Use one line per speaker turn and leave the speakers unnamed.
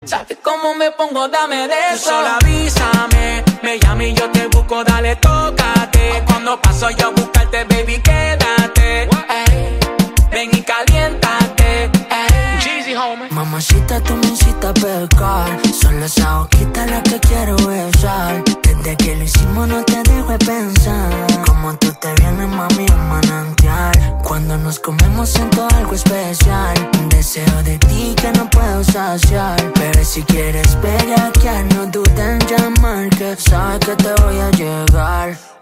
¿Sabes cómo me pongo? Dame de eso. Tú solo avísame, me llama y yo te busco, dale, tócate. Cuando paso yo a buscarte, baby, quédate. Ey, ven y caliéntate. Jeezy, homie.
Mamacita, tú me incitas a pecar. Son esa boquita la que quiero besar. Desde que lo hicimos no te dejo de pensar. Como tú te vienes, mami, un manantial. Cuando nos comemos siento algo especial. Un deseo de ti que no puedo saciar. Pero si quieres bellaquear, no dudes en llamar, que sabes que te voy a llegar.